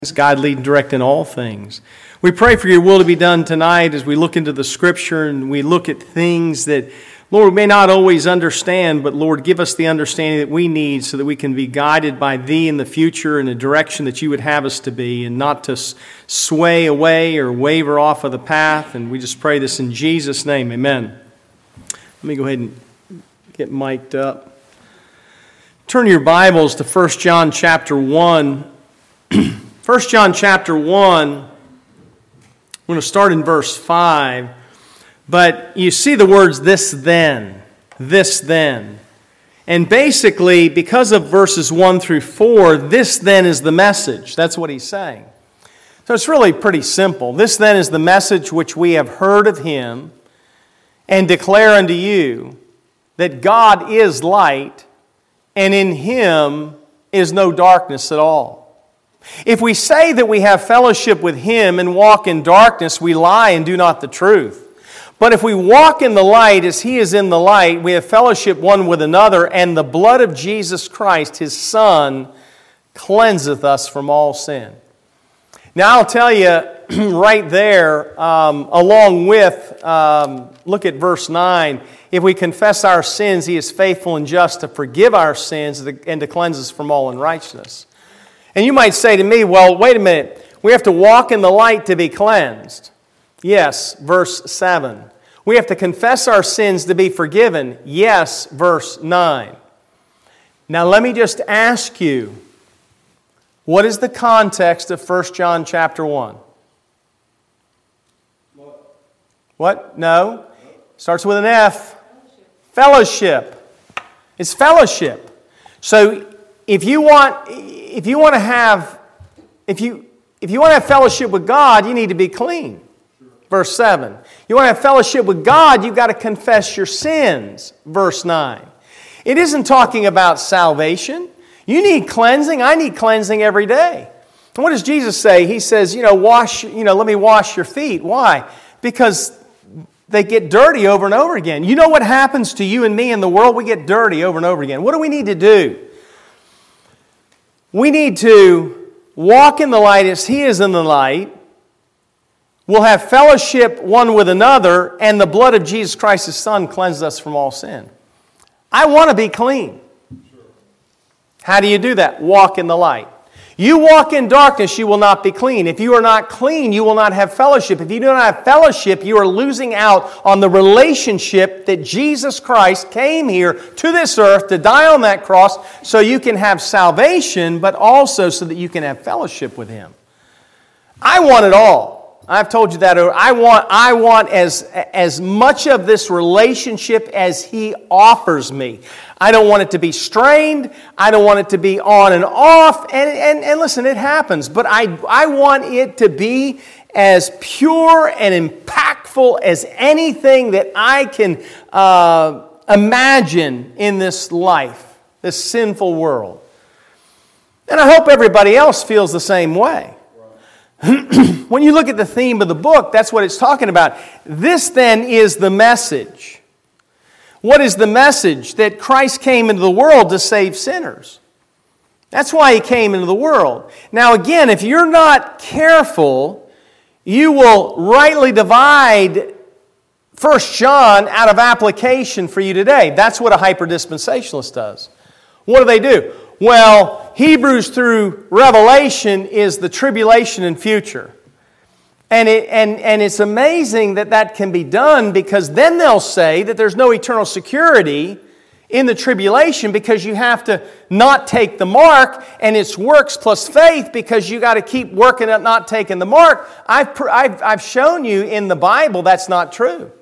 God lead and direct in all things. We pray for your will to be done tonight as we look into the Scripture and we look at things that, Lord, we may not always understand, but Lord, give us the understanding that we need so that we can be guided by Thee in the future in a direction that You would have us to be and not to sway away or waver off of the path. And we just pray this in Jesus' name. Amen. Let me go ahead and get mic'd up. Turn your Bibles to 1 John chapter 1. 1 John chapter 1, I'm going to start in verse 5, but you see the words, this then. And basically, because of verses 1 through 4, this then is the message. That's what he's saying. So it's really pretty simple. This then is the message which we have heard of Him and declare unto you, that God is light, and in Him is no darkness at all. If we say that we have fellowship with Him and walk in darkness, we lie and do not the truth. But if we walk in the light as He is in the light, we have fellowship one with another, and the blood of Jesus Christ, His Son, cleanseth us from all sin. Now I'll tell you right there, along with, look at verse 9, if we confess our sins, He is faithful and just to forgive our sins and to cleanse us from all unrighteousness. And you might say to me, well, wait a minute, we have to walk in the light to be cleansed. Yes, verse 7. We have to confess our sins to be forgiven. Yes, verse 9. Now let me just ask you, what is the context of 1 John chapter 1? What? No? Starts with an F. Fellowship. It's fellowship. So if you want to have fellowship with God, you need to be clean. Verse 7. You want to have fellowship with God, you've got to confess your sins. Verse 9. It isn't talking about salvation. You need cleansing. I need cleansing every day. And what does Jesus say? He says, let me wash your feet. Why? Because they get dirty over and over again. You know what happens to you and me in the world? We get dirty over and over again. What do we need to do? We need to walk in the light as He is in the light. We'll have fellowship one with another, and the blood of Jesus Christ, His Son, cleanses us from all sin. I want to be clean. How do you do that? Walk in the light. You walk in darkness, you will not be clean. If you are not clean, you will not have fellowship. If you do not have fellowship, you are losing out on the relationship that Jesus Christ came here to this earth to die on that cross so you can have salvation, but also so that you can have fellowship with Him. I want it all. I've told you that. I want as much of this relationship as He offers me. I don't want it to be strained. I don't want it to be on and off. And listen, it happens. But I want it to be as pure and impactful as anything that I can imagine in this life, this sinful world. And I hope everybody else feels the same way. When you look at the theme of the book, that's what it's talking about. This then is the message. What is the message? That Christ came into the world to save sinners. That's why He came into the world. Now again, if you're not careful, you will rightly divide 1 John out of application for you today. That's what a hyper-dispensationalist does. What do? Well, Hebrews through Revelation is the tribulation and future. And it's amazing that can be done, because then they'll say that there's no eternal security in the tribulation because you have to not take the mark, and it's works plus faith because you got to keep working at not taking the mark. I've shown you in the Bible that's not true.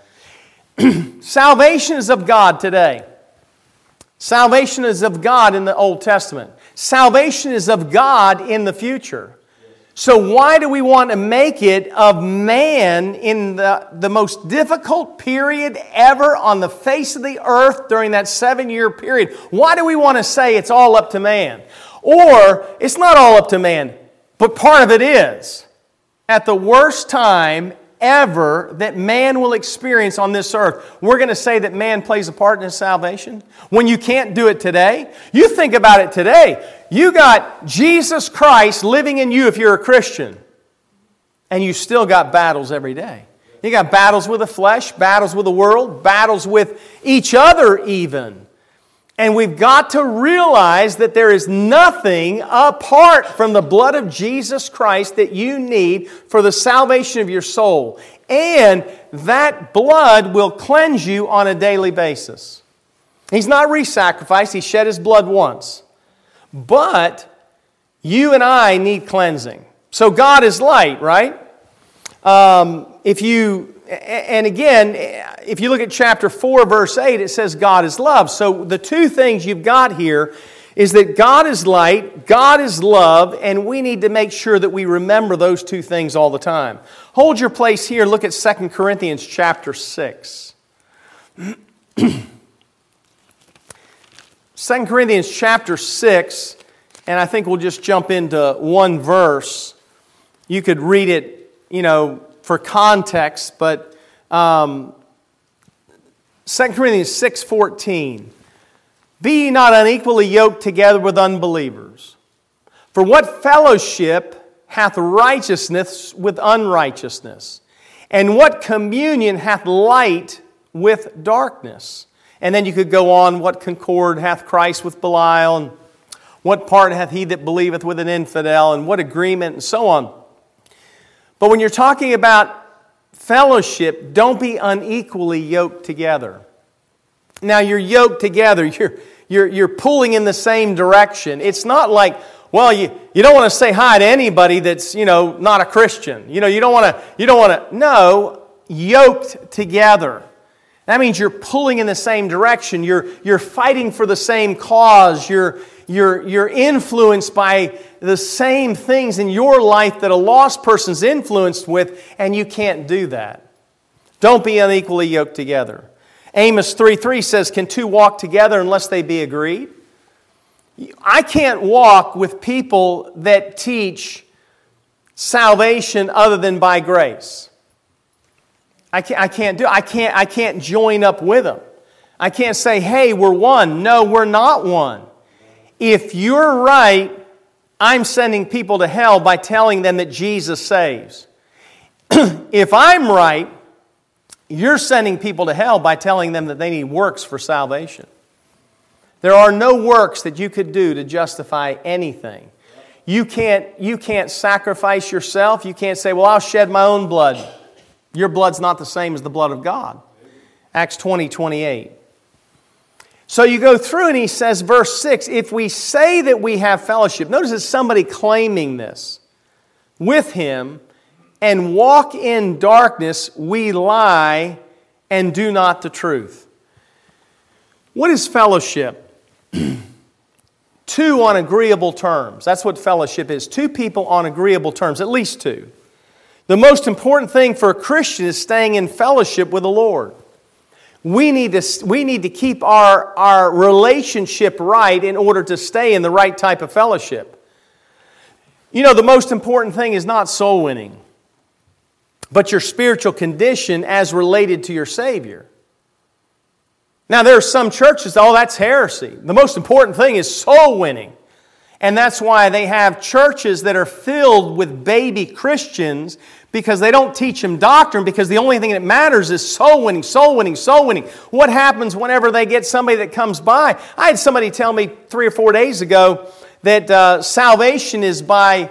Salvation is of God today. Salvation is of God in the Old Testament. Salvation is of God in the future. So why do we want to make it of man in the most difficult period ever on the face of the earth during that 7-year period? Why do we want to say it's all up to man? Or it's not all up to man, but part of it is. At the worst time ever that man will experience on this earth, we're going to say that man plays a part in his salvation? When you can't do it today? You think about it today. You got Jesus Christ living in you if you're a Christian. And you still got battles every day. You got battles with the flesh, battles with the world, battles with each other even. And we've got to realize that there is nothing apart from the blood of Jesus Christ that you need for the salvation of your soul. And that blood will cleanse you on a daily basis. He's not re-sacrificed. He shed His blood once. But you and I need cleansing. So God is light, right? If you look at chapter 4, verse 8, it says God is love. So the two things you've got here is that God is light, God is love, and we need to make sure that we remember those two things all the time. Hold your place here. Look at 2 Corinthians chapter 6. 2 Corinthians chapter 6, and I think we'll just jump into one verse. You could read it, for context, but 2 Corinthians 6:14. Be ye not unequally yoked together with unbelievers. For what fellowship hath righteousness with unrighteousness? And what communion hath light with darkness? And then you could go on, what concord hath Christ with Belial? And what part hath he that believeth with an infidel? And what agreement? And so on. But when you're talking about fellowship, don't be unequally yoked together. Now, you're yoked together. You're pulling in the same direction. It's not like, well, you don't want to say hi to anybody that's, not a Christian. You don't want to. No, yoked together. That means you're pulling in the same direction. You're fighting for the same cause. You're influenced by the same things in your life that a lost person's influenced with, and you can't do that. Don't be unequally yoked together. Amos 3:3 says, can two walk together unless they be agreed? I can't walk with people that teach salvation other than by grace. I can't join up with them. I can't say, hey, we're one. No, we're not one. If you're right, I'm sending people to hell by telling them that Jesus saves. If I'm right, you're sending people to hell by telling them that they need works for salvation. There are no works that you could do to justify anything. You can't sacrifice yourself. You can't say, well, I'll shed my own blood. Your blood's not the same as the blood of God. Acts 20:28. So you go through and he says, verse 6, if we say that we have fellowship, notice it's somebody claiming this, with him, and walk in darkness, we lie and do not the truth. What is fellowship? Two on agreeable terms. That's what fellowship is. Two people on agreeable terms, at least two. The most important thing for a Christian is staying in fellowship with the Lord. We need to keep our relationship right in order to stay in the right type of fellowship. The most important thing is not soul winning, but your spiritual condition as related to your Savior. Now, there are some churches, that's heresy. The most important thing is soul winning. And that's why they have churches that are filled with baby Christians, because they don't teach them doctrine, because the only thing that matters is soul winning, soul winning, soul winning. What happens whenever they get somebody that comes by? I had somebody tell me 3 or 4 days ago that salvation is by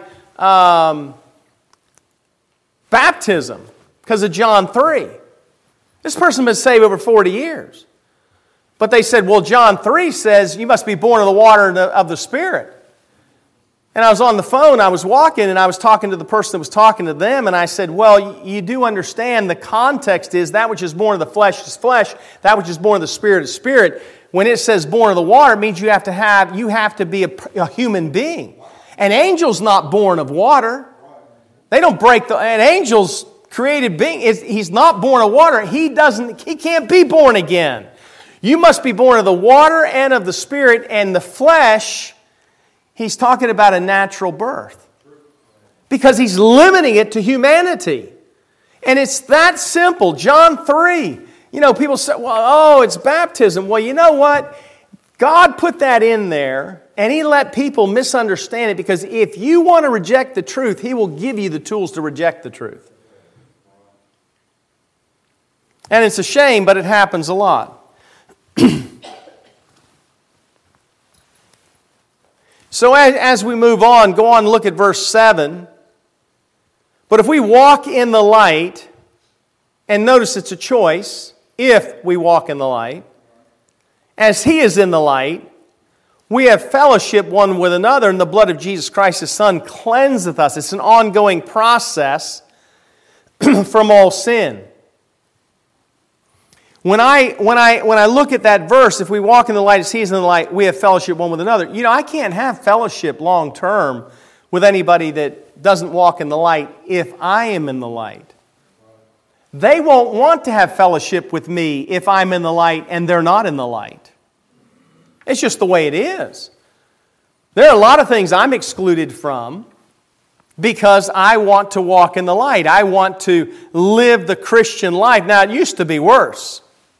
baptism because of John 3. This person has been saved over 40 years. But they said, well, John 3 says you must be born of the water and of the Spirit. And I was on the phone, I was walking, and I was talking to the person that was talking to them, and I said, well, you do understand the context is that which is born of the flesh is flesh, that which is born of the Spirit is spirit. When it says born of the water, it means you have to be a human being. An angel's not born of water. They don't break an angel's created being. He's not born of water. He can't be born again. You must be born of the water and of the Spirit, and the flesh. He's talking about a natural birth because he's limiting it to humanity. And it's that simple. John 3. People say, well, it's baptism. Well, you know what? God put that in there, and He let people misunderstand it, because if you want to reject the truth, He will give you the tools to reject the truth. And it's a shame, but it happens a lot. So as we move on, go on and look at verse 7. But if we walk in the light, and notice it's a choice, if we walk in the light, as He is in the light, we have fellowship one with another, and the blood of Jesus Christ, His Son, cleanseth us. It's an ongoing process from all sin. When I look at that verse, if we walk in the light as He is in the light, we have fellowship one with another. I can't have fellowship long term with anybody that doesn't walk in the light if I am in the light. They won't want to have fellowship with me if I'm in the light and they're not in the light. It's just the way it is. There are a lot of things I'm excluded from because I want to walk in the light. I want to live the Christian life. Now, it used to be worse.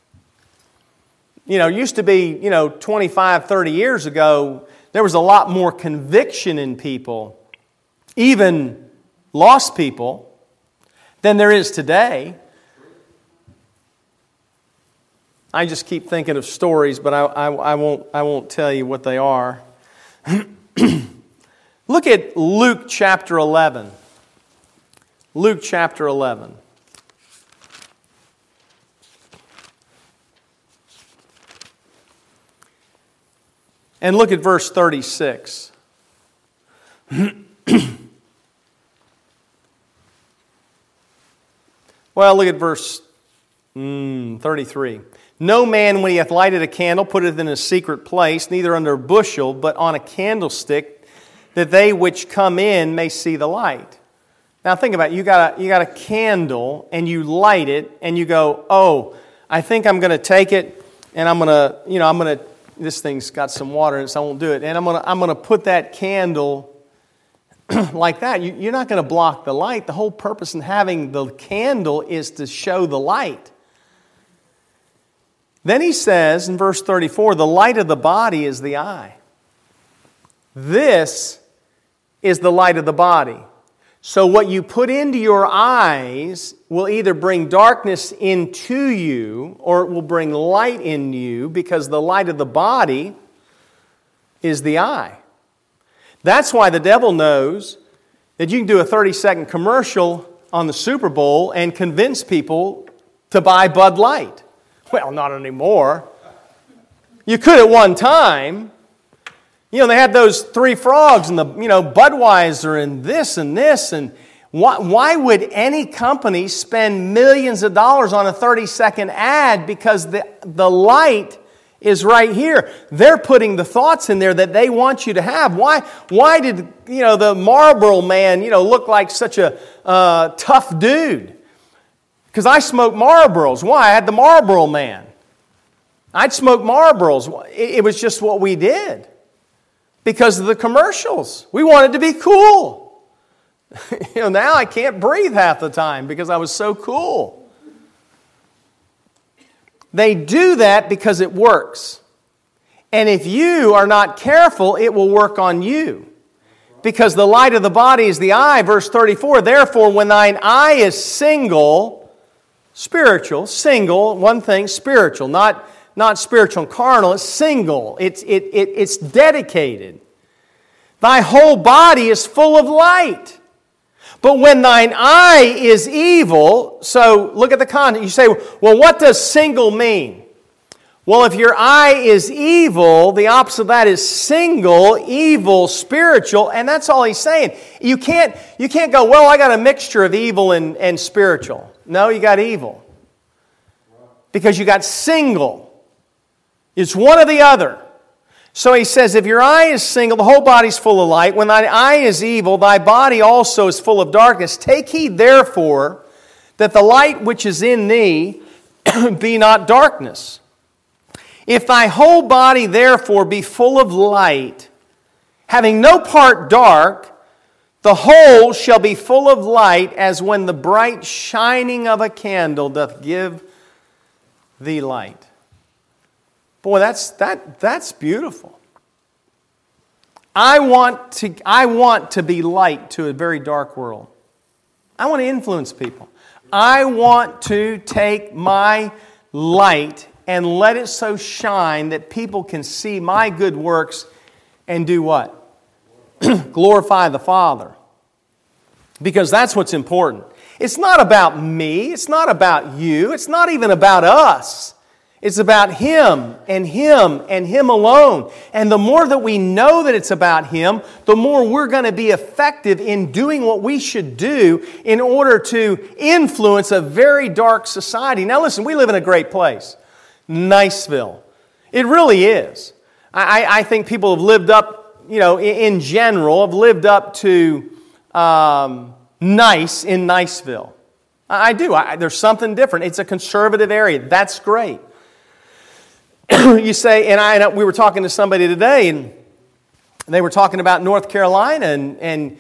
It used to be, 25, 30 years ago, there was a lot more conviction in people, even lost people, than there is today. I just keep thinking of stories, but I won't tell you what they are. Look at Luke chapter 11. Luke chapter 11. And look at verse 36. Well, look at verse 33. No man, when he hath lighted a candle, putteth it in a secret place, neither under a bushel, but on a candlestick, that they which come in may see the light. Now think about it. You got a candle, and you light it, and you go, oh, I think I'm going to take it, and I'm going to, this thing's got some water in it, so I won't do it. And I'm going to put that candle like that. You're not going to block the light. The whole purpose in having the candle is to show the light. Then he says in verse 34, the light of the body is the eye. This is the light of the body. So what you put into your eyes will either bring darkness into you or it will bring light in you, because the light of the body is the eye. That's why the devil knows that you can do a 30-second commercial on the Super Bowl and convince people to buy Bud Light. Well, not anymore. You could at one time. They had those three frogs and the, Budweiser and this and this. And why would any company spend millions of dollars on a 30-second ad? Because the light is right here. They're putting the thoughts in there that they want you to have. Why did, the Marlboro man, look like such a tough dude? Because I smoked Marlboros. Why? I had the Marlboro man. I'd smoke Marlboros. It was just what we did. Because of the commercials. We wanted to be cool. Now I can't breathe half the time because I was so cool. They do that because it works. And if you are not careful, it will work on you. Because the light of the body is the eye, verse 34. Therefore, when thine eye is single, spiritual, single, one thing, spiritual, not spiritual and carnal, it's single. It's dedicated. Thy whole body is full of light. But when thine eye is evil, so look at the context. You say, well, what does single mean? Well, if your eye is evil, the opposite of that is single, evil, spiritual, and that's all he's saying. You can't go, well, I got a mixture of evil and spiritual. No, you got evil. Because you got single. It's one or the other. So he says, if your eye is single, the whole body's full of light. When thine eye is evil, thy body also is full of darkness. Take heed, therefore, that the light which is in thee be not darkness. If thy whole body, therefore, be full of light, having no part dark, The whole shall be full of light, as when the bright shining of a candle doth give thee light. Boy, that's beautiful. I want to be light to a very dark world. I want to influence people. I want to take my light and let it so shine that people can see my good works and do what? Glorify the Father. Because that's what's important. It's not about me. It's not about you. It's not even about us. It's about Him and Him and Him alone. And the more that we know that it's about Him, the more we're going to be effective in doing what we should do in order to influence a very dark society. Now listen, we live in a great place. Niceville. It really is. I think people have lived up, in general, have lived up to nice in Niceville. I do. There's something different. It's a conservative area. That's great. You say, and we were talking to somebody today, and they were talking about North Carolina, and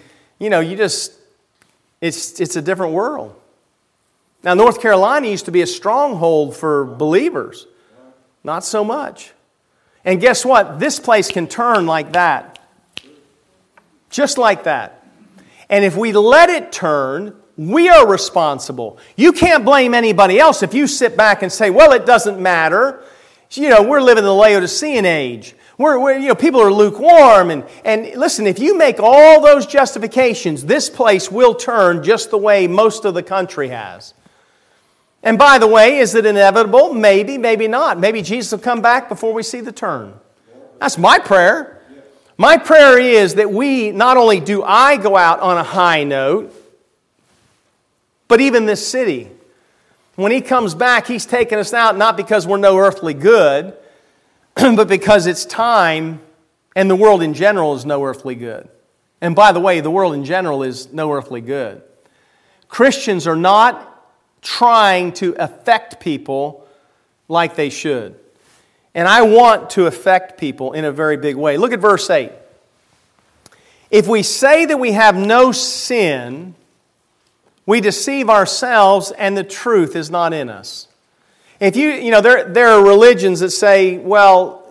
it's a different world. Now, North Carolina used to be a stronghold for believers. Not so much. And guess what? This place can turn like that. Just like that. And if we let it turn, we are responsible. You can't blame anybody else if you sit back and say, well, it doesn't matter. We're living in the Laodicean age. People are lukewarm. And listen, if you make all those justifications, this place will turn just the way most of the country has. And by the way, is it inevitable? Maybe, maybe not. Maybe Jesus will come back before we see the turn. That's my prayer. My prayer is that not only do I go out on a high note, but even this city. When He comes back, He's taking us out not because we're no earthly good, but because it's time, and the world in general is no earthly good. And by the way, the world in general is no earthly good. Christians are not trying to affect people like they should. And I want to affect people in a very big way. Look at verse 8. If we say that we have no sin, we deceive ourselves and the truth is not in us. If there are religions that say, well,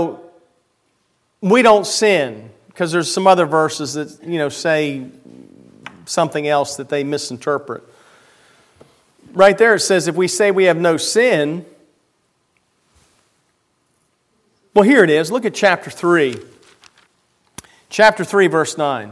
we don't sin, because there's some other verses that, say something else that they misinterpret. Right there it says, if we say we have no sin, well, here it is. Look at chapter 3. Chapter 3, verse 9.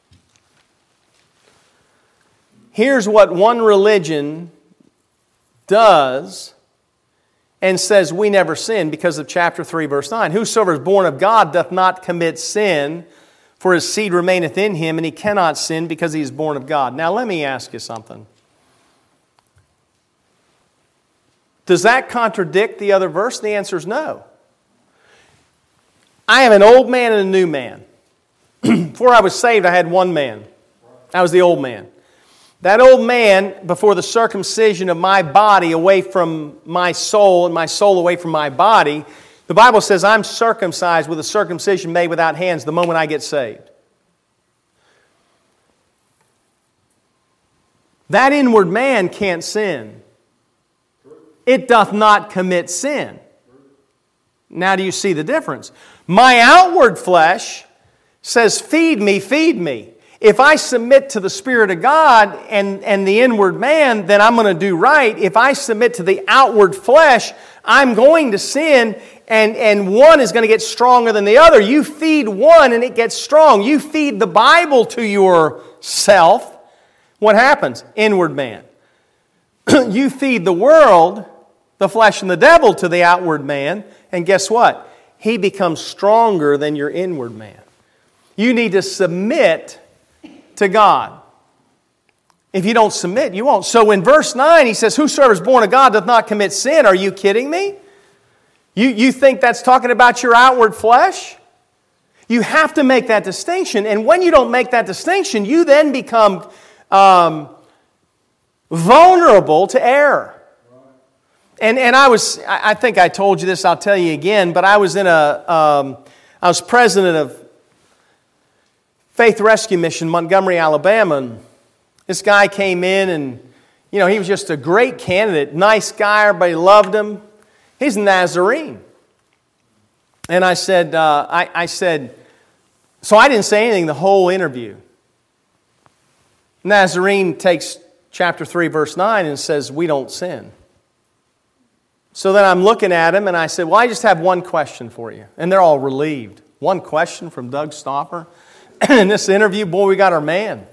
Here's what one religion does and says we never sin because of chapter 3, verse 9. Whosoever is born of God doth not commit sin, for his seed remaineth in him, and he cannot sin because he is born of God. Now let me ask you something. Does that contradict the other verse? The answer is no. I have an old man and a new man. Before I was saved, I had one man. I was the old man. That old man, before the circumcision of my body away from my soul and my soul away from my body, the Bible says I'm circumcised with a circumcision made without hands the moment I get saved. That inward man can't sin. It doth not commit sin. Now do you see the difference? My outward flesh says, feed me, feed me. If I submit to the Spirit of God and the inward man, then I'm going to do right. If I submit to the outward flesh, I'm going to sin, and one is going to get stronger than the other. You feed one and it gets strong. You feed the Bible to yourself. What happens? Inward man. You feed the world, the flesh and the devil, to the outward man, and guess what? He becomes stronger than your inward man. You need to submit to God. If you don't submit, you won't. So in verse 9, he says, whosoever is born of God doth not commit sin. Are you kidding me? You think that's talking about your outward flesh? You have to make that distinction. And when you don't make that distinction, you then become vulnerable to error. And I think I told you this, I'll tell you again, but I was president of Faith Rescue Mission, Montgomery, Alabama. And this guy came in and, he was just a great candidate, nice guy, everybody loved him. He's a Nazarene. And I said, so I didn't say anything the whole interview. Nazarene takes chapter 3, verse 9 and says, we don't sin. So then I'm looking at him and I said, well, I just have one question for you. And they're all relieved. One question from Doug Stopper. In this interview, boy, we got our man.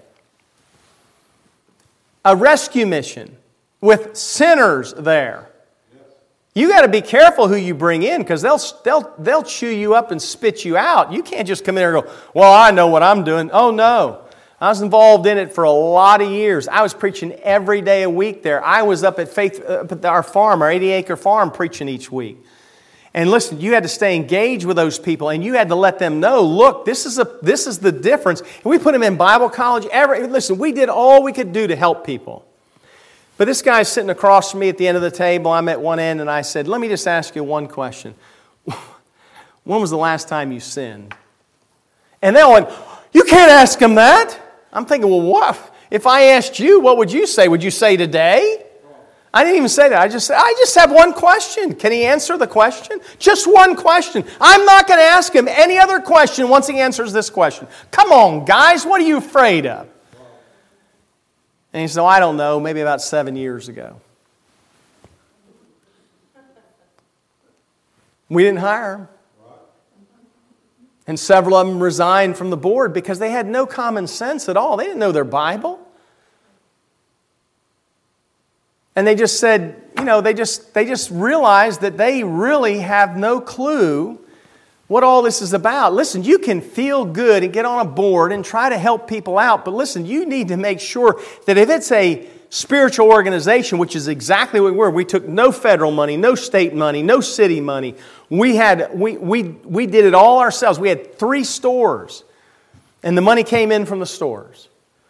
A rescue mission with sinners there. You got to be careful who you bring in because they'll chew you up and spit you out. You can't just come in there and go, well, I know what I'm doing. Oh, no. I was involved in it for a lot of years. I was preaching every day a week there. I was up at our farm, our 80-acre farm, preaching each week. And listen, you had to stay engaged with those people, and you had to let them know, look, this is the difference. And we put them in Bible college. Listen, we did all we could do to help people. But this guy's sitting across from me at the end of the table. I'm at one end, and I said, let me just ask you one question. When was the last time you sinned? And they all went, you can't ask him that. I'm thinking, well, what? If I asked you, what would you say? Would you say today? I didn't even say that. I just have one question. Can he answer the question? Just one question. I'm not going to ask him any other question once he answers this question. Come on, guys. What are you afraid of? And he said, I don't know, maybe about 7 years ago. We didn't hire him. And several of them resigned from the board because they had no common sense at all. They didn't know their Bible. And they just said, they just realized that they really have no clue what all this is about. Listen, you can feel good and get on a board and try to help people out, but listen, you need to make sure that if it's a spiritual organization, which is exactly what we were, we took no federal money, no state money, no city money. We did it all ourselves. We had 3 stores, and the money came in from the stores.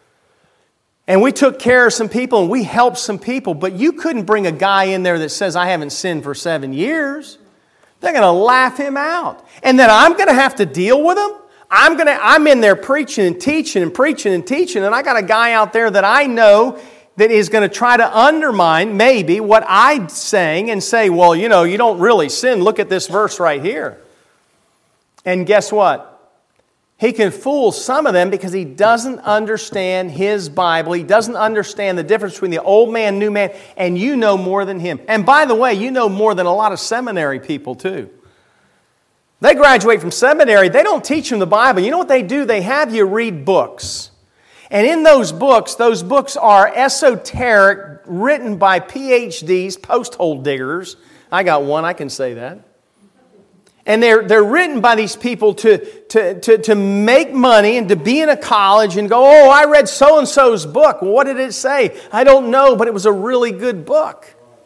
And we took care of some people and we helped some people, but you couldn't bring a guy in there that says, I haven't sinned for 7 years. They're going to laugh him out. And then I'm going to have to deal with him. I'm in there preaching and teaching and preaching and teaching, and I got a guy out there that I know that is going to try to undermine maybe what I'm saying and say, well, you don't really sin. Look at this verse right here. And guess what? He can fool some of them because he doesn't understand his Bible. He doesn't understand the difference between the old man, new man, and you know more than him. And by the way, you know more than a lot of seminary people too. They graduate from seminary. They don't teach them the Bible. You know what they do? They have you read books. And in those books are esoteric, written by PhDs, post-hole diggers. I got one, I can say that. And they're written by these people to make money and to be in a college and go, oh, I read so-and-so's book. Well, what did it say? I don't know, but it was a really good book.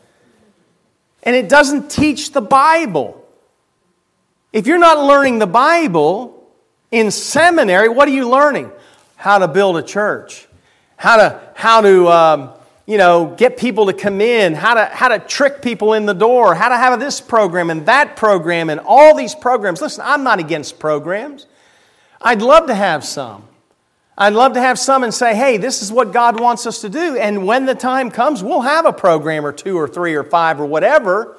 And it doesn't teach the Bible. If you're not learning the Bible in seminary, what are you learning? How to build a church. How to get people to come in, how to trick people in the door, how to have this program and that program and all these programs. Listen, I'm not against programs. I'd love to have some. I'd love to have some and say, hey, this is what God wants us to do. And when the time comes, we'll have a program or 2 or 3 or 5 or whatever.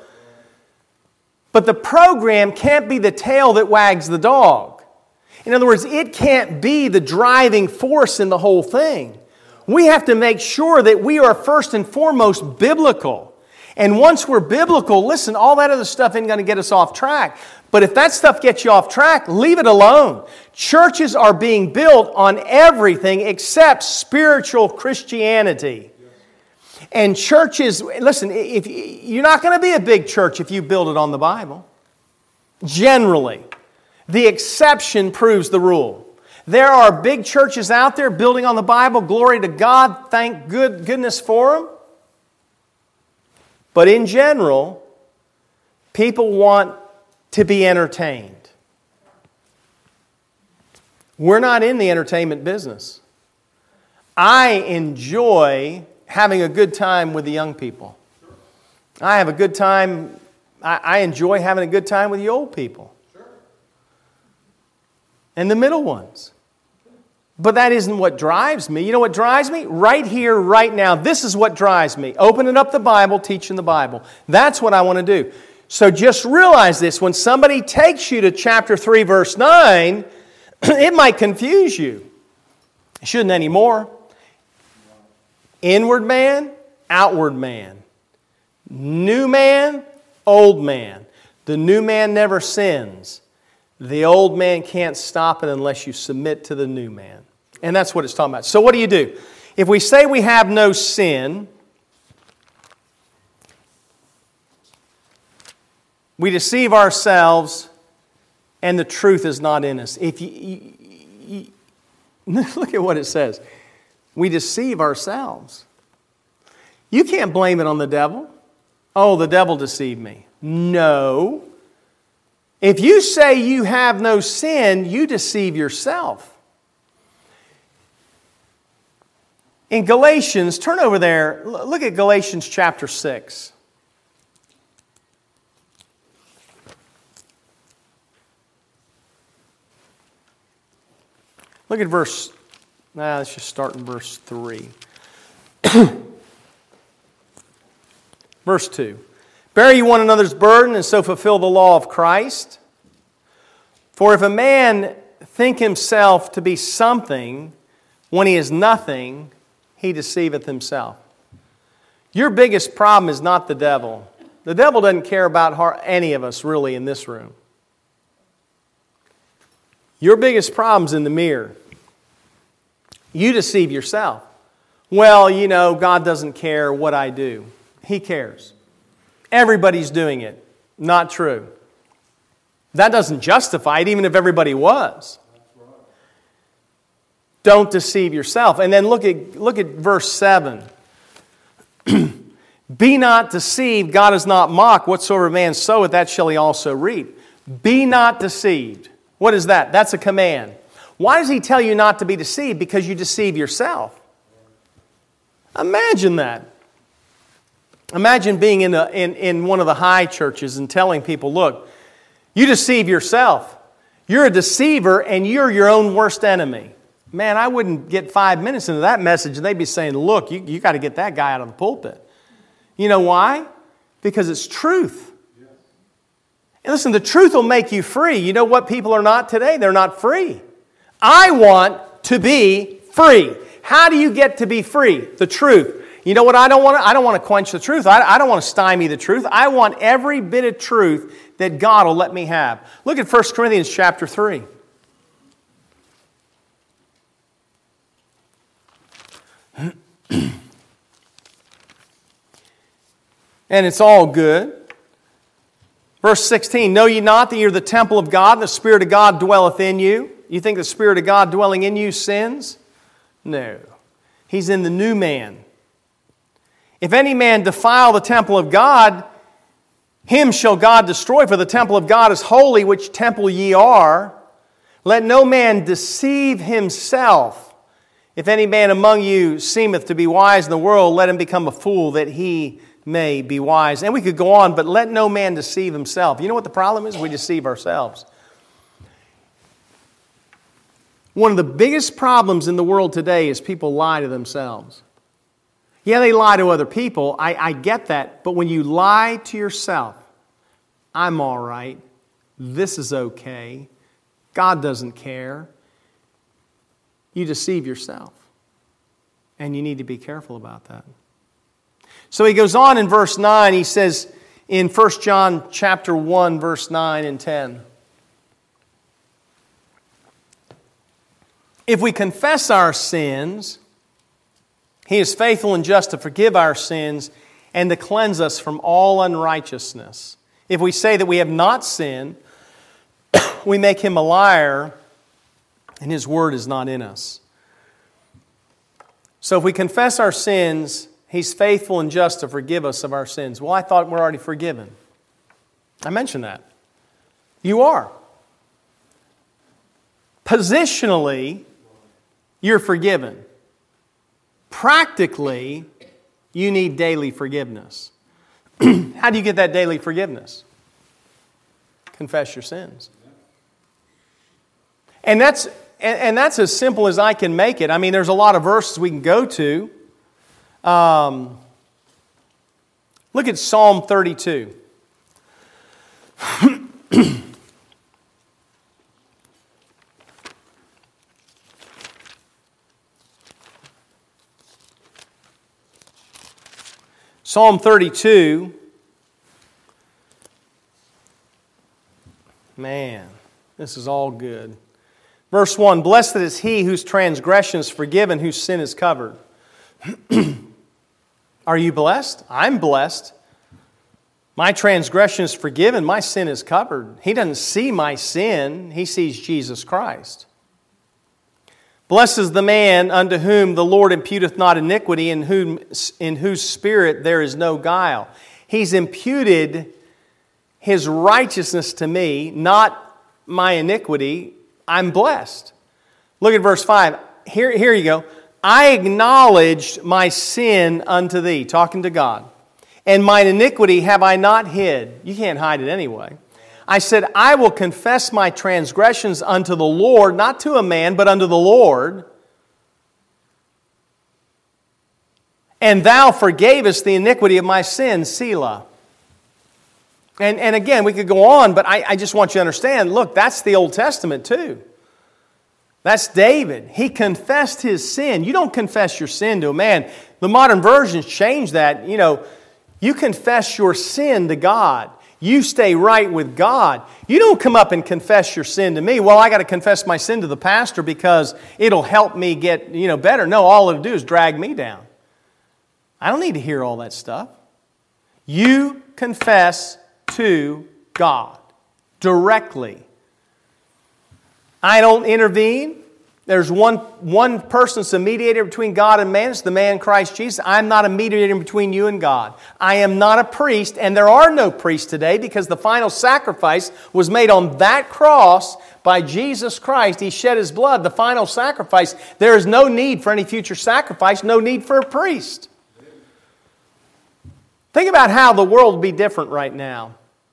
But the program can't be the tail that wags the dog. In other words, it can't be the driving force in the whole thing. We have to make sure that we are first and foremost biblical. And once we're biblical, listen, all that other stuff ain't going to get us off track. But if that stuff gets you off track, leave it alone. Churches are being built on everything except spiritual Christianity. And churches, listen, you're not going to be a big church if you build it on the Bible. Generally. The exception proves the rule. There are big churches out there building on the Bible. Glory to God. Thank goodness for them. But in general, people want to be entertained. We're not in the entertainment business. I enjoy having a good time with the young people. I have a good time. I enjoy having a good time with the old people. And the middle ones. But that isn't what drives me. You know what drives me? Right here, right now. This is what drives me. Opening up the Bible, teaching the Bible. That's what I want to do. So just realize this. When somebody takes you to chapter 3, verse 9, it might confuse you. It shouldn't anymore. Inward man, outward man. New man, old man. The new man never sins. The old man can't stop it unless you submit to the new man. And that's what it's talking about. So what do you do? If we say we have no sin, we deceive ourselves and the truth is not in us. If you look at what it says. We deceive ourselves. You can't blame it on the devil. Oh, the devil deceived me. No. If you say you have no sin, you deceive yourself. In Galatians, turn over there, look at Galatians chapter 6. Look at let's just start in verse 3. Verse 2. Bear ye one another's burden, and so fulfill the law of Christ. For if a man think himself to be something when he is nothing, he deceiveth himself. Your biggest problem is not the devil. The devil doesn't care about any of us really in this room. Your biggest problem's in the mirror. You deceive yourself. Well, you know, God doesn't care what I do. He cares. Everybody's doing it. Not true. That doesn't justify it, even if everybody was. Don't deceive yourself. And then look at verse 7. Be not deceived, God is not mocked. Whatsoever man soweth, that shall he also reap. Be not deceived. What is that? That's a command. Why does he tell you not to be deceived? Because you deceive yourself. Imagine that. Imagine being in one of the high churches and telling people, look, you deceive yourself. You're a deceiver and you're your own worst enemy. Man, I wouldn't get 5 minutes into that message and they'd be saying, look, you got to get that guy out of the pulpit. You know why? Because it's truth. And listen, the truth will make you free. You know what people are not today? They're not free. I want to be free. How do you get to be free? The truth. You know what I don't want? I don't want to quench the truth. I don't want to stymie the truth. I want every bit of truth that God will let me have. Look at 1 Corinthians chapter 3. And it's all good. Verse 16, know ye not that ye are the temple of God, and the Spirit of God dwelleth in you? You think the Spirit of God dwelling in you sins? No. He's in the new man. If any man defile the temple of God, him shall God destroy, for the temple of God is holy, which temple ye are. Let no man deceive himself. If any man among you seemeth to be wise in the world, let him become a fool, that he may be wise. And we could go on, but let no man deceive himself. You know what the problem is? We deceive ourselves. One of the biggest problems in the world today is people lie to themselves. Yeah, they lie to other people. I get that. But when you lie to yourself, I'm all right. This is okay. God doesn't care. You deceive yourself. And you need to be careful about that. So he goes on in verse 9. He says in 1 John chapter 1, verse 9 and 10. If we confess our sins, He is faithful and just to forgive our sins and to cleanse us from all unrighteousness. If we say that we have not sinned, we make Him a liar, and His word is not in us. So if we confess our sins, He's faithful and just to forgive us of our sins. Well, I thought we're already forgiven. I mentioned that. You are. Positionally, you're forgiven. Practically, you need daily forgiveness. How do you get that daily forgiveness? Confess your sins. And that's And that's as simple as I can make it. I mean, there's a lot of verses we can go to. Look at Psalm 32. Psalm 32. Man, this is all good. Verse 1, blessed is he whose transgression is forgiven, whose sin is covered. Are you blessed? I'm blessed. My transgression is forgiven, my sin is covered. He doesn't see my sin, he sees Jesus Christ. Blessed is the man unto whom the Lord imputeth not iniquity, in whose spirit there is no guile. He's imputed His righteousness to me, not my iniquity. I'm blessed. Look at verse 5. Here you go. I acknowledged my sin unto thee, talking to God, and mine iniquity have I not hid. You can't hide it anyway. I said, I will confess my transgressions unto the Lord, not to a man, but unto the Lord. And thou forgavest the iniquity of my sin, Selah. And again, we could go on, but I just want you to understand, look, that's the Old Testament too. That's David. He confessed his sin. You don't confess your sin to a man. The modern versions change that. You confess your sin to God. You stay right with God. You don't come up and confess your sin to me. Well, I got to confess my sin to the pastor because it'll help me get, better. No, all it'll do is drag me down. I don't need to hear all that stuff. You confess to God directly. I don't intervene. There's one person that's a mediator between God and man. It's the man Christ Jesus. I'm not a mediator between you and God. I am not a priest, and there are no priests today because the final sacrifice was made on that cross by Jesus Christ. He shed His blood, the final sacrifice. There is no need for any future sacrifice, no need for a priest. Think about how the world would be different right now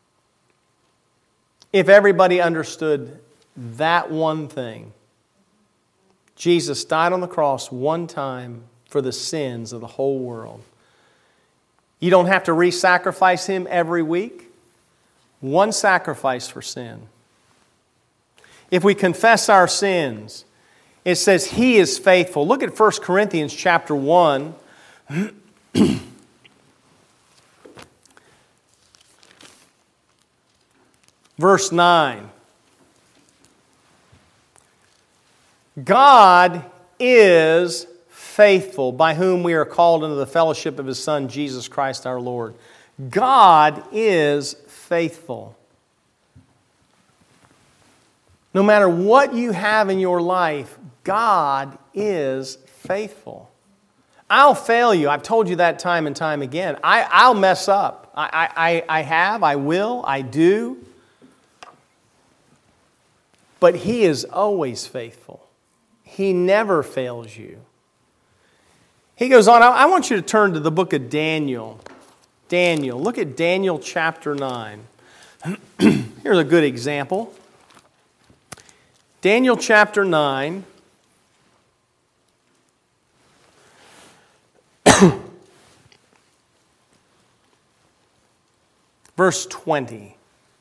if everybody understood that one thing. Jesus died on the cross one time for the sins of the whole world. You don't have to re-sacrifice Him every week. One sacrifice for sin. If we confess our sins, it says He is faithful. Look at 1 Corinthians chapter 1. Verse 9. God is faithful, by whom we are called into the fellowship of His Son, Jesus Christ our Lord. God is faithful. No matter what you have in your life, God is faithful. I'll fail you. I've told you that time and time again. I'll mess up. I have, I will, I do. But He is always faithful. He never fails you. He goes on, I want you to turn to the book of Daniel. Daniel, look at Daniel chapter 9. Here's a good example. Daniel chapter 9. Verse 20.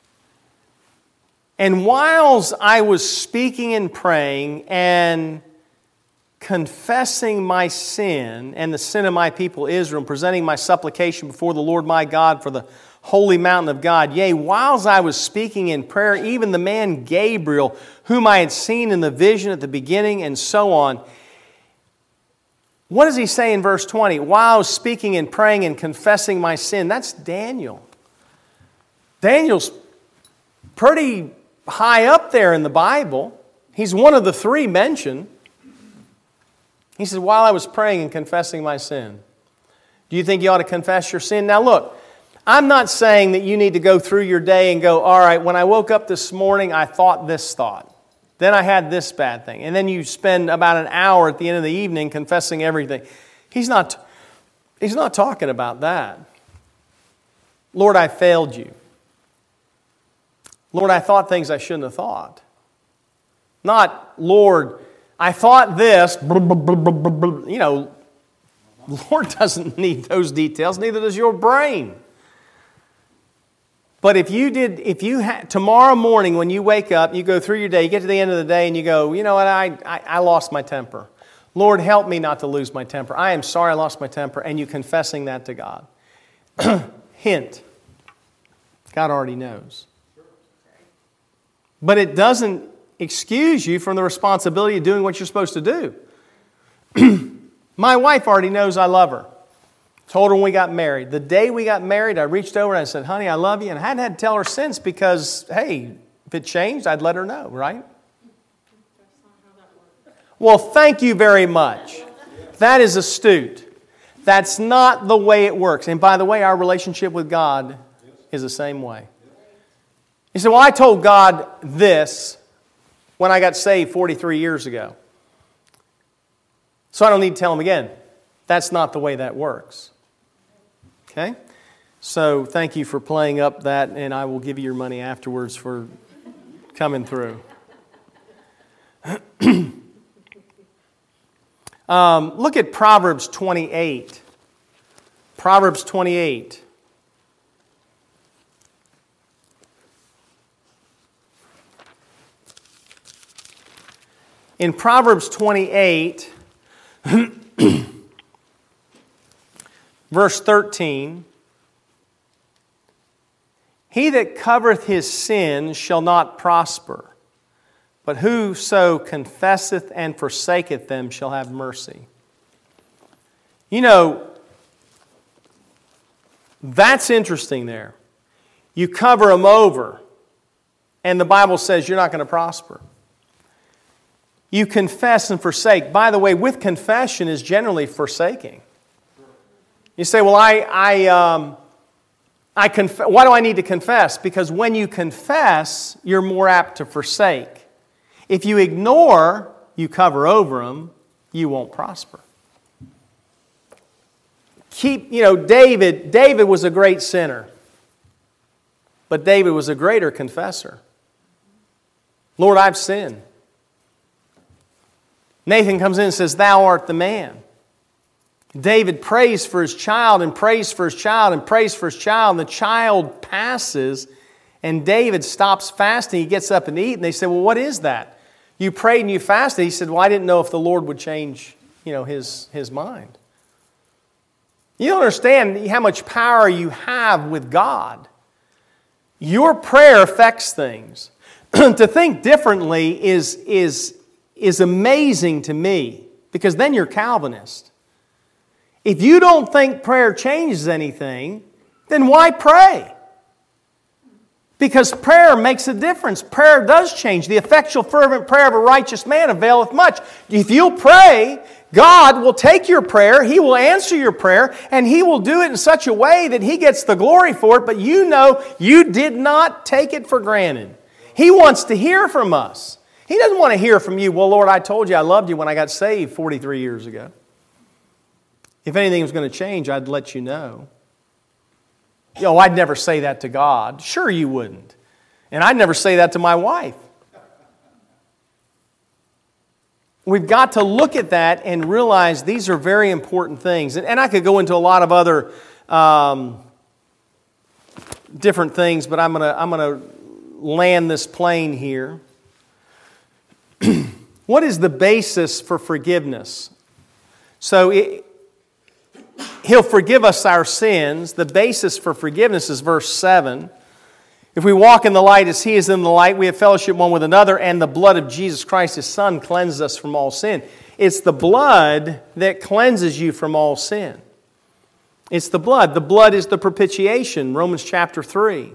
And whiles I was speaking and praying and confessing my sin and the sin of my people Israel, and presenting my supplication before the Lord my God for the holy mountain of God, yea, whiles I was speaking in prayer, even the man Gabriel, whom I had seen in the vision at the beginning, and so on. What does he say in verse 20? While I was speaking and praying and confessing my sin. That's Daniel. Daniel's pretty high up there in the Bible. He's one of the three mentioned. He says, while I was praying and confessing my sin. Do you think you ought to confess your sin? Now look, I'm not saying that you need to go through your day and go, all right, when I woke up this morning, I thought this thought. Then I had this bad thing. And then you spend about an hour at the end of the evening confessing everything. He's not talking about that. Lord, I failed you. Lord, I thought things I shouldn't have thought. Not, Lord, I thought this. You know, Lord doesn't need those details, neither does your brain. But tomorrow morning when you wake up, you go through your day, you get to the end of the day and you go, you know what, I lost my temper. Lord, help me not to lose my temper. I am sorry I lost my temper. And you confessing that to God. Hint. God already knows. But it doesn't excuse you from the responsibility of doing what you're supposed to do. My wife already knows I love her. Told her when we got married. The day we got married, I reached over and I said, honey, I love you. And I hadn't had to tell her since because, hey, if it changed, I'd let her know, right? Well, thank you very much. That is astute. That's not the way it works. And by the way, our relationship with God is the same way. You say, well, I told God this when I got saved 43 years ago. So I don't need to tell Him again. That's not the way that works. Okay? So thank you for playing up that, and I will give you your money afterwards for coming through. Look at Proverbs 28. Proverbs 28. In Proverbs 28, verse 13, he that covereth his sin shall not prosper, but whoso confesseth and forsaketh them shall have mercy. You know, that's interesting there. You cover them over, and the Bible says you're not going to prosper. You confess and forsake. By the way, with confession is generally forsaking. You say, well, why do I need to confess? Because when you confess, you're more apt to forsake. If you ignore, you cover over them, you won't prosper. David was a great sinner, but David was a greater confessor. Lord, I've sinned. Nathan comes in and says, thou art the man. David prays for his child and prays for his child and prays for his child, and the child passes, and David stops fasting. He gets up and eats, and they say, well, what is that? You prayed and you fasted. He said, well, I didn't know if the Lord would change, his mind. You don't understand how much power you have with God. Your prayer affects things. To think differently is amazing to me, because then you're Calvinist. If you don't think prayer changes anything, then why pray? Because prayer makes a difference. Prayer does change. The effectual fervent prayer of a righteous man availeth much. If you'll pray, God will take your prayer, He will answer your prayer, and He will do it in such a way that He gets the glory for it, but you know you did not take it for granted. He wants to hear from us. He doesn't want to hear from you, well, Lord, I told you I loved you when I got saved 43 years ago. If anything was going to change, I'd let you know. I'd never say that to God. Sure you wouldn't. And I'd never say that to my wife. We've got to look at that and realize these are very important things. And I could go into a lot of other different things, but I'm going to land this plane here. What is the basis for forgiveness? So He'll forgive us our sins. The basis for forgiveness is verse 7. If we walk in the light as He is in the light, we have fellowship one with another, and the blood of Jesus Christ, His Son, cleanses us from all sin. It's the blood that cleanses you from all sin. It's the blood. The blood is the propitiation, Romans chapter 3.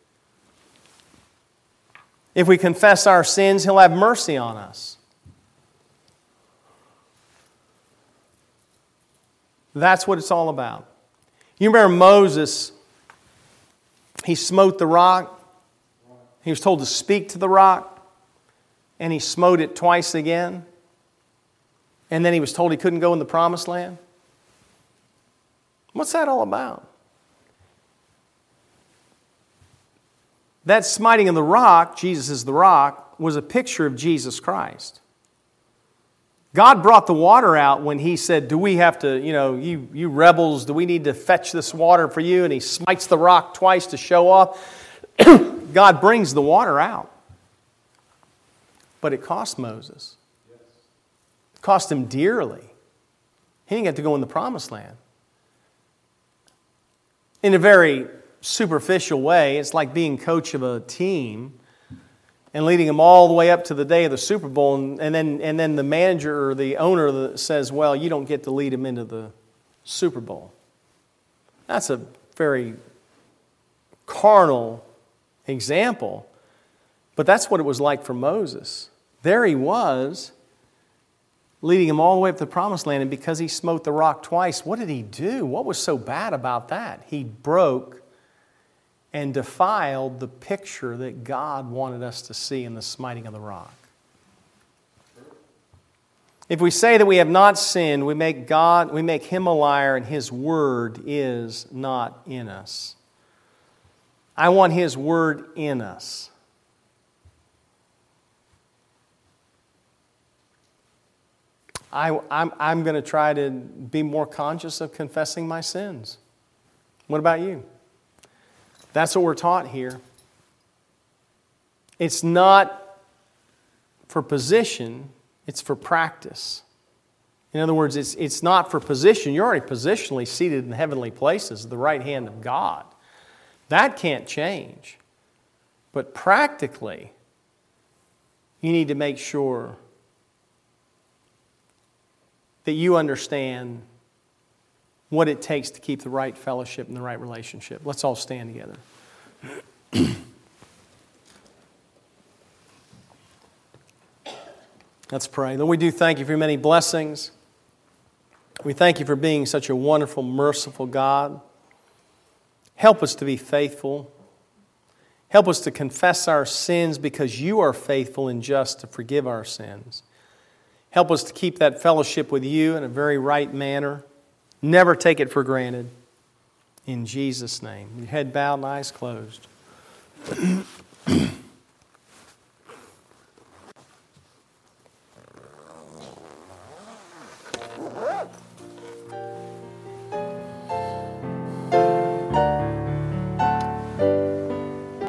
If we confess our sins, He'll have mercy on us. That's what it's all about. You remember Moses, he smote the rock. He was told to speak to the rock, and he smote it twice again. And then he was told he couldn't go in the promised land. What's that all about? That smiting of the rock, Jesus is the rock, was a picture of Jesus Christ. God brought the water out when He said, do we have to, you rebels, do we need to fetch this water for you? And He smites the rock twice to show off. God brings the water out. But it cost Moses. It cost him dearly. He didn't get to go in the promised land. In a very superficial way, it's like being coach of a team and leading them all the way up to the day of the Super Bowl, and then the manager or the owner says, well, you don't get to lead them into the Super Bowl. That's a very carnal example, but that's what it was like for Moses. There he was, leading him all the way up to the promised land, and because he smote the rock twice, what did he do? What was so bad about that? He broke and defiled the picture that God wanted us to see in the smiting of the rock. If we say that we have not sinned, we make Him a liar, and His word is not in us. I want His word in us. I'm going to try to be more conscious of confessing my sins. What about you? That's what we're taught here. It's not for position, it's for practice. In other words, it's not for position. You're already positionally seated in heavenly places at the right hand of God. That can't change. But practically, you need to make sure that you understand what it takes to keep the right fellowship and the right relationship. Let's all stand together. Let's pray. Lord, we do thank You for Your many blessings. We thank You for being such a wonderful, merciful God. Help us to be faithful. Help us to confess our sins because You are faithful and just to forgive our sins. Help us to keep that fellowship with You in a very right manner. Never take it for granted. In Jesus' name. Your head bowed and eyes closed.